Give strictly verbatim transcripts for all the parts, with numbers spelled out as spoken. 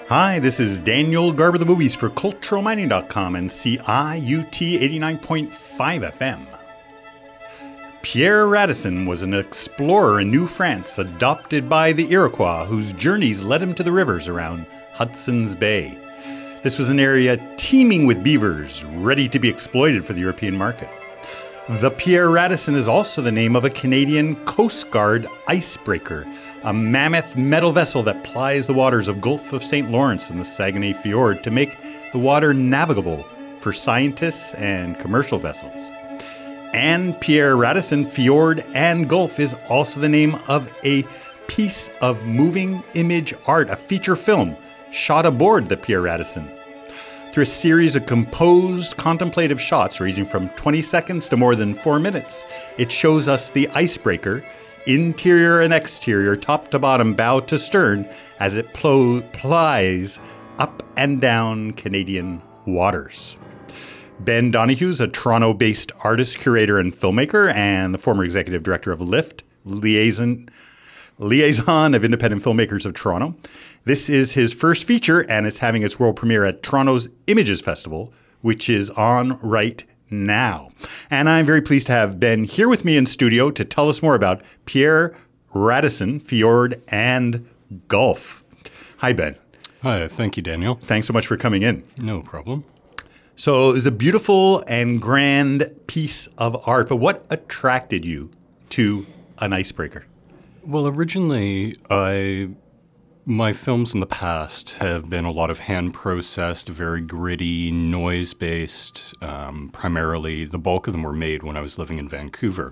Hi, this is Daniel Garber, the movies for Cultural Mining dot com and C I U T eighty-nine point five F M. Pierre Radisson was an explorer in New France, adopted by the Iroquois, whose journeys led him to the rivers around Hudson's Bay. This was an area teeming with beavers, ready to be exploited for the European market. The Pierre Radisson is also the name of a Canadian Coast Guard icebreaker, a mammoth metal vessel that plies the waters of Gulf of Saint Lawrence and the Saguenay Fjord to make the water navigable for scientists and commercial vessels. And Pierre Radisson Fjord and Gulf is also the name of a piece of moving image art, a feature film shot aboard the Pierre Radisson. Through a series of composed contemplative shots ranging from twenty seconds to more than four minutes, it shows us the icebreaker, interior and exterior, top to bottom, bow to stern, as it plo- plies up and down Canadian waters. Ben Donohue's a Toronto-based artist, curator, and filmmaker, and the former executive director of LIFT, Liaison, Liaison of Independent Filmmakers of Toronto. This is his first feature and is having its world premiere at Toronto's Images Festival, which is on right now. And I'm very pleased to have Ben here with me in studio to tell us more about Pierre Radisson, Fjord, and Gulf. Hi, Ben. Hi, thank you, Daniel. Thanks so much for coming in. No problem. So it's a beautiful and grand piece of art, but what attracted you to an icebreaker? Well, originally, I my films in the past have been a lot of hand-processed, very gritty, noise-based. Um, primarily, the bulk of them were made when I was living in Vancouver,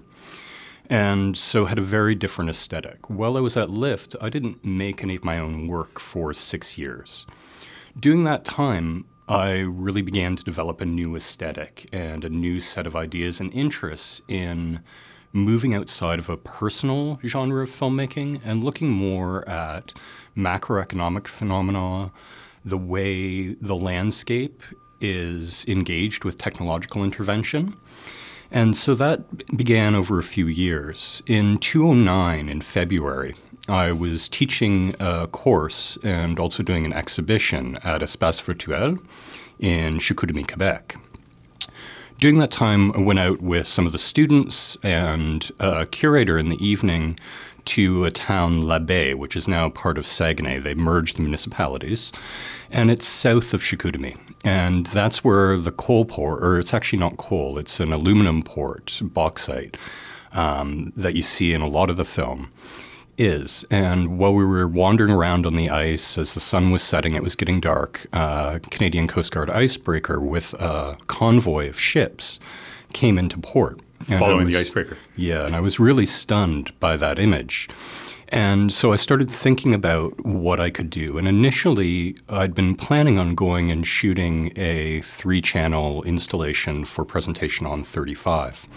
and so had a very different aesthetic. While I was at LIFT, I didn't make any of my own work for six years. During that time, I really began to develop a new aesthetic and a new set of ideas and interests in moving outside of a personal genre of filmmaking and looking more at macroeconomic phenomena, the way the landscape is engaged with technological intervention. And so that began over a few years. In two thousand nine, in February, I was teaching a course and also doing an exhibition at Espace Virtuel in Chicoutimi, Quebec. During that time, I went out with some of the students and a curator in the evening to a town, L'Abbé, which is now part of Saguenay. They merged the municipalities, and it's south of Chicoutimi. And that's where the coal port, or it's actually not coal, it's an aluminum port, bauxite, um, that you see in a lot of the film, is. And while we were wandering around on the ice as the sun was setting, it was getting dark, uh, Canadian Coast Guard icebreaker with a convoy of ships came into port. And Following was, the icebreaker. Yeah, and I was really stunned by that image. And so I started thinking about what I could do. And initially, I'd been planning on going and shooting a three-channel installation for presentation on thirty-five.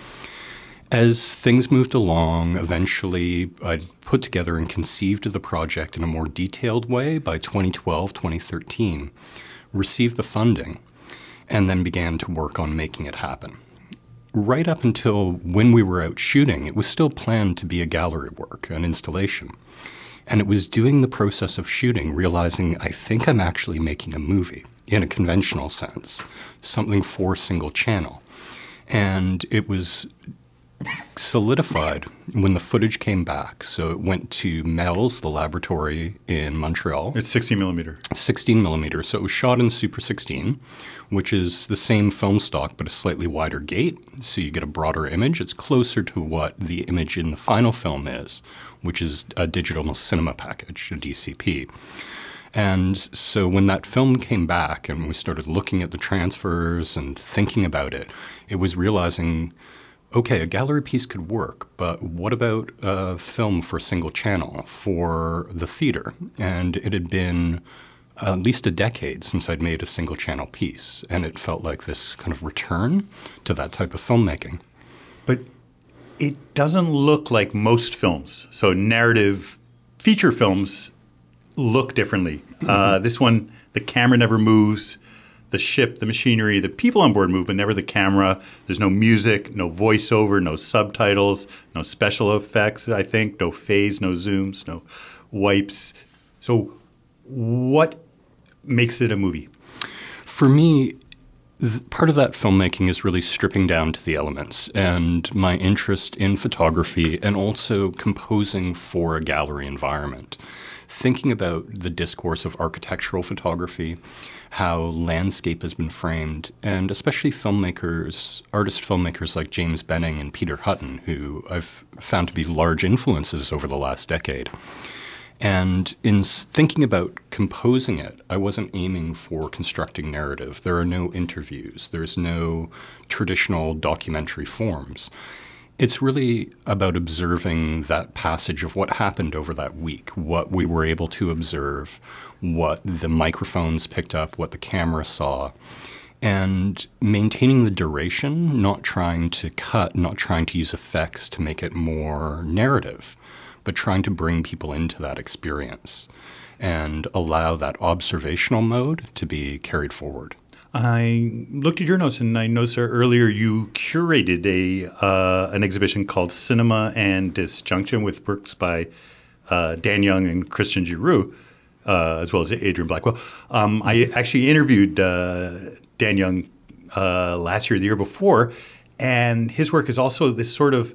As things moved along, eventually I'd put together and conceived the project in a more detailed way by twenty twelve, twenty thirteen, received the funding, and then began to work on making it happen. Right up until when we were out shooting, it was still planned to be a gallery work, an installation. And it was doing the process of shooting, realizing I think I'm actually making a movie in a conventional sense, something for single channel. And it was solidified when the footage came back. So it went to Mel's, the laboratory in Montreal. It's sixteen millimeter. sixteen millimeter. So it was shot in Super sixteen, which is the same film stock but a slightly wider gate. So you get a broader image. It's closer to what the image in the final film is, which is a digital cinema package, a D C P. And so when that film came back and we started looking at the transfers and thinking about it, it was realizing, okay, a gallery piece could work, but what about a film for single channel for the theater? And it had been at least a decade since I'd made a single channel piece, and it felt like this kind of return to that type of filmmaking. But it doesn't look like most films. So narrative feature films look differently. Mm-hmm. Uh, this one, the camera never moves. The ship, the machinery, the people on board move, but never the camera. There's no music, no voiceover, no subtitles, no special effects, I think, no phase, no zooms, no wipes. So what makes it a movie? For me, th- part of that filmmaking is really stripping down to the elements, and my interest in photography and also composing for a gallery environment. Thinking about the discourse of architectural photography, how landscape has been framed, and especially filmmakers, artist filmmakers like James Benning and Peter Hutton, who I've found to be large influences over the last decade. And in thinking about composing it, I wasn't aiming for constructing narrative. There are no interviews. There's no traditional documentary forms. It's really about observing that passage of what happened over that week, what we were able to observe, what the microphones picked up, what the camera saw, and maintaining the duration, not trying to cut, not trying to use effects to make it more narrative, but trying to bring people into that experience and allow that observational mode to be carried forward. I looked at your notes, and I noticed that earlier you curated a uh, an exhibition called Cinema and Disjunction with works by uh, Dan Young and Christian Giroux, uh, as well as Adrian Blackwell. Um, I actually interviewed uh, Dan Young uh, last year, the year before, and his work is also this sort of,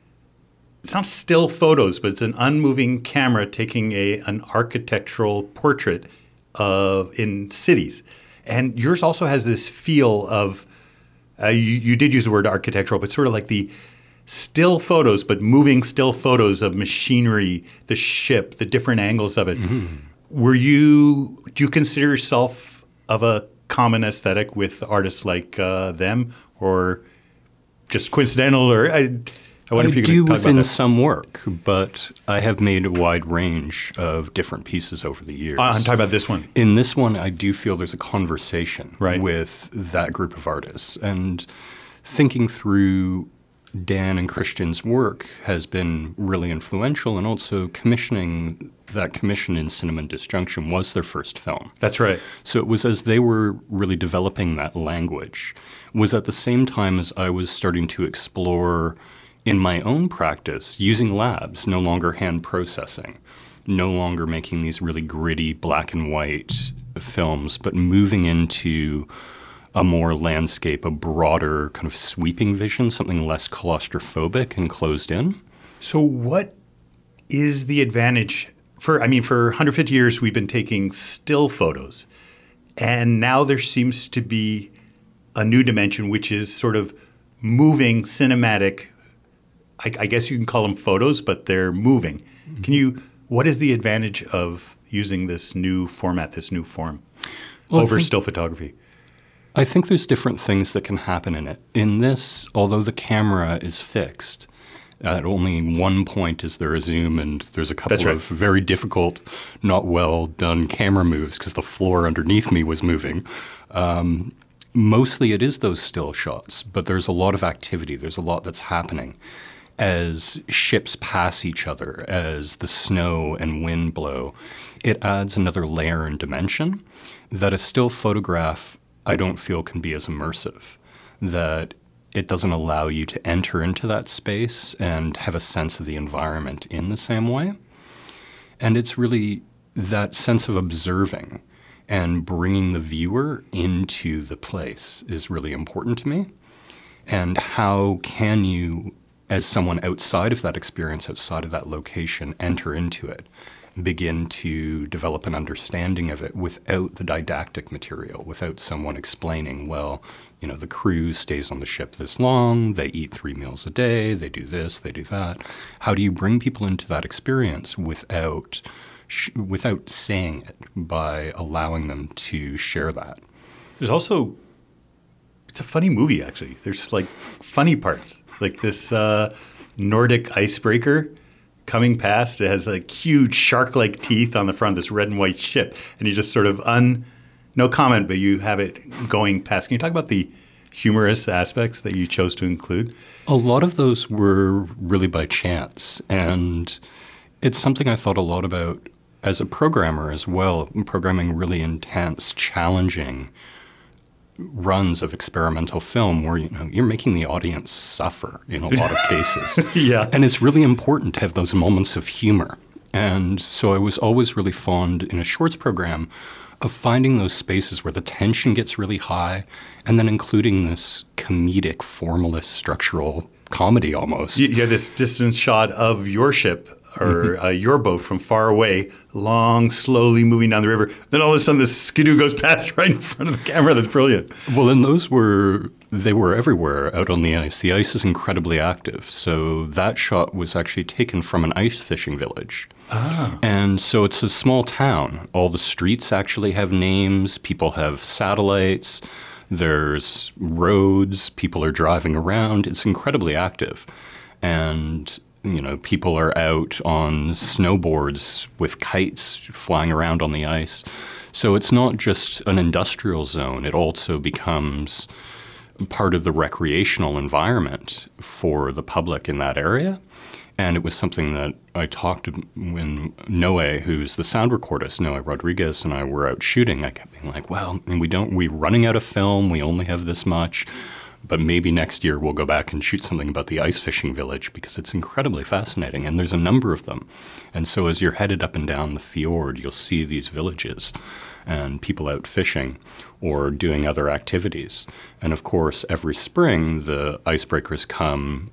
it's not still photos, but it's an unmoving camera taking a an architectural portrait of in cities. And yours also has this feel of, uh, you, you did use the word architectural, but sort of like the still photos, but moving still photos of machinery, the ship, the different angles of it. Mm-hmm. Were you, do you consider yourself of a common aesthetic with artists like uh, them, or just coincidental? Or I, I wonder I if you could do talk about within that. some work, but I have made a wide range of different pieces over the years. Uh, I'm talking about this one. In this one, I do feel there's a conversation right. with that group of artists. And thinking through Dan and Christian's work has been really influential, and also commissioning that commission in Cinema and Disjunction was their first film. That's right. So it was as they were really developing that language, was at the same time as I was starting to explore in my own practice, using labs, no longer hand processing, no longer making these really gritty black and white films, but moving into a more landscape, a broader kind of sweeping vision, something less claustrophobic and closed in. So what is the advantage for, I mean, for one hundred fifty years, we've been taking still photos, and now there seems to be a new dimension, which is sort of moving cinematic, I, I guess you can call them photos, but they're moving. Mm-hmm. Can you, what is the advantage of using this new format, this new form, well, over think, still photography? I think there's different things that can happen in it. In this, although the camera is fixed, at only one point is there a zoom, and there's a couple right. of very difficult, not well done camera moves because the floor underneath me was moving. Um, mostly it is those still shots, but there's a lot of activity. There's a lot that's happening. As ships pass each other, as the snow and wind blow, it adds another layer and dimension that a still photograph, I don't feel, can be as immersive, that it doesn't allow you to enter into that space and have a sense of the environment in the same way. And it's really that sense of observing and bringing the viewer into the place is really important to me. And how can you, as someone outside of that experience, outside of that location, enter into it, begin to develop an understanding of it without the didactic material, without someone explaining, well, you know, the crew stays on the ship this long, they eat three meals a day, they do this, they do that. How do you bring people into that experience without sh- without saying it, by allowing them to share that? There's also, it's a funny movie, actually. There's like funny parts. Like this uh, Nordic icebreaker coming past. It has like huge shark-like teeth on the front of this red and white ship. And you just sort of, un, no comment, but you have it going past. Can you talk about the humorous aspects that you chose to include? A lot of those were really by chance. And it's something I thought a lot about as a programmer as well, programming really intense, challenging runs of experimental film where, you know, you're making the audience suffer in a lot of cases. Yeah. And it's really important to have those moments of humor. And so I was always really fond in a shorts program of finding those spaces where the tension gets really high and then including this comedic, formalist, structural comedy almost. You, you have this distance shot of your ship or uh, your boat from far away, long, slowly moving down the river. Then all of a sudden this skidoo goes past right in front of the camera. That's brilliant. Well, and those were, they were everywhere out on the ice. The ice is incredibly active. So that shot was actually taken from an ice fishing village. Ah. And so it's a small town. All the streets actually have names. People have satellites. There's roads. People are driving around. It's incredibly active. And you know, people are out on snowboards with kites flying around on the ice. So it's not just an industrial zone. It also becomes part of the recreational environment for the public in that area. And it was something that I talked to when Noé, who's the sound recordist, Noé Rodriguez, and I were out shooting. I kept being like, well, we don't, we're running out of film. We only have this much. But maybe next year we'll go back and shoot something about the ice fishing village because it's incredibly fascinating, and there's a number of them. And so as you're headed up and down the fjord, you'll see these villages and people out fishing or doing other activities. And of course, every spring, the icebreakers come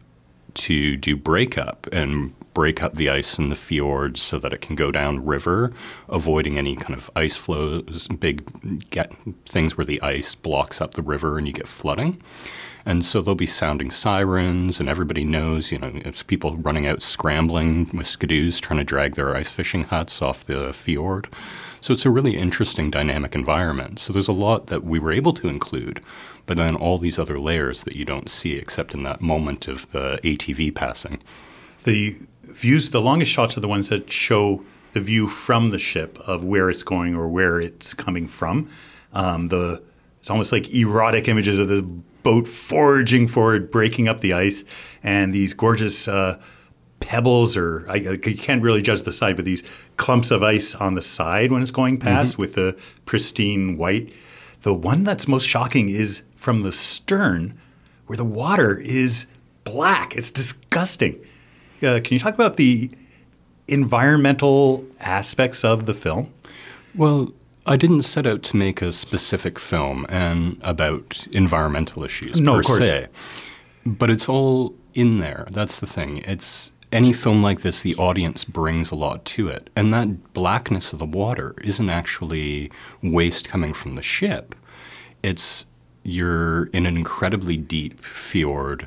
to do breakup and break up the ice in the fjord so that it can go down river, avoiding any kind of ice flows, big get things where the ice blocks up the river and you get flooding. And so they'll be sounding sirens, and everybody knows, you know, it's people running out scrambling with skidoos trying to drag their ice fishing huts off the fjord. So it's a really interesting dynamic environment. So there's a lot that we were able to include, but then all these other layers that you don't see except in that moment of the A T V passing. The views, the longest shots are the ones that show the view from the ship of where it's going or where it's coming from. Um, the it's almost like erotic images of the boat forging forward, breaking up the ice, and these gorgeous uh, pebbles, or I, you can't really judge the side, but these clumps of ice on the side when it's going past mm-hmm. with the pristine white. The one that's most shocking is from the stern, where the water is black. It's disgusting. Uh, can you talk about the environmental aspects of the film? Well, I didn't set out to make a specific film and about environmental issues no, per of course. se, but it's all in there. That's the thing. It's any film like this, the audience brings a lot to it, and that blackness of the water isn't actually waste coming from the ship. It's you're in an incredibly deep fjord,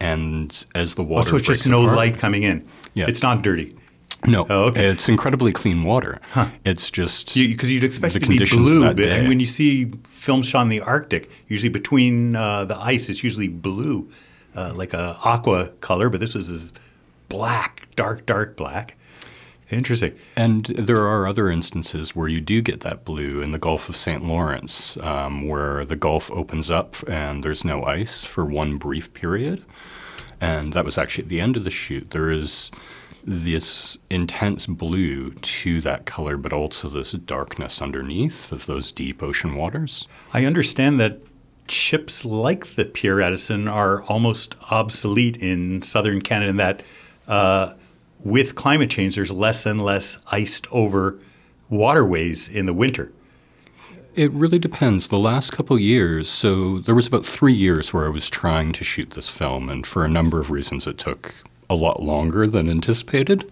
and as the water also, it's breaks just no apart, light coming in. Yeah. It's not dirty. No, oh, okay. It's incredibly clean water. Huh. It's just because you, you'd expect the it to be conditions blue, that but day. and when you see films shot in the Arctic, usually between uh, the ice, it's usually blue, uh, like a aqua color. But this is this black, dark, dark black. Interesting. And there are other instances where you do get that blue in the Gulf of Saint Lawrence, um, where the Gulf opens up and there's no ice for one brief period. And that was actually at the end of the shoot. There is this intense blue to that color, but also this darkness underneath of those deep ocean waters. I understand that ships like the Pierre Radisson are almost obsolete in southern Canada, in that uh, with climate change, there's less and less iced over waterways in the winter. It really depends. The last couple years, so there was about three years where I was trying to shoot this film, and for a number of reasons it took a lot longer than anticipated.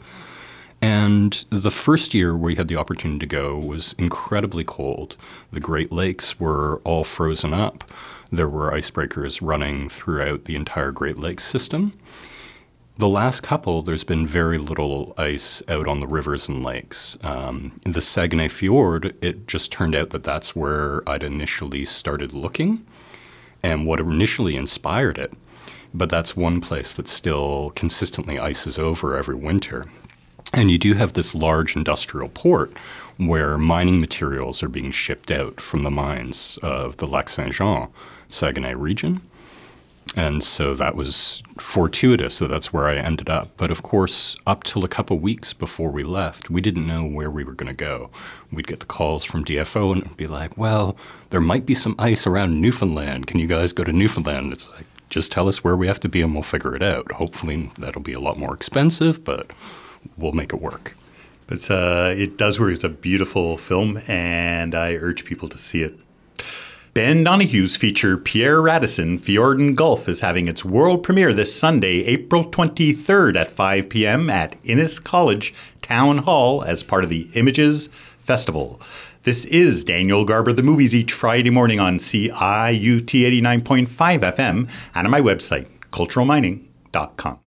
And the first year we had the opportunity to go was incredibly cold. The Great Lakes were all frozen up. There were icebreakers running throughout the entire Great Lakes system. The last couple, there's been very little ice out on the rivers and lakes. Um, in the Saguenay Fjord, it just turned out that that's where I'd initially started looking and what initially inspired it. But that's one place that still consistently ices over every winter. And you do have this large industrial port where mining materials are being shipped out from the mines of the Lac-Saint-Jean, Saguenay region. And so that was fortuitous that that's where I ended up. But of course, up till a couple weeks before we left, we didn't know where we were going to go. We'd get the calls from D F O and it'd be like, well, there might be some ice around Newfoundland. Can you guys go to Newfoundland? It's like, just tell us where we have to be and we'll figure it out. Hopefully that'll be a lot more expensive, but we'll make it work. But uh, it does work. It's a beautiful film, and I urge people to see it. Ben Donahue's feature Pierre Radisson, Fjorden Gulf, is having its world premiere this Sunday, April twenty-third at five p.m. at Innis College Town Hall as part of the Images Festival. This is Daniel Garber the Movies each Friday morning on C I U T eighty-nine point five F M and on my website, cultural mining dot com.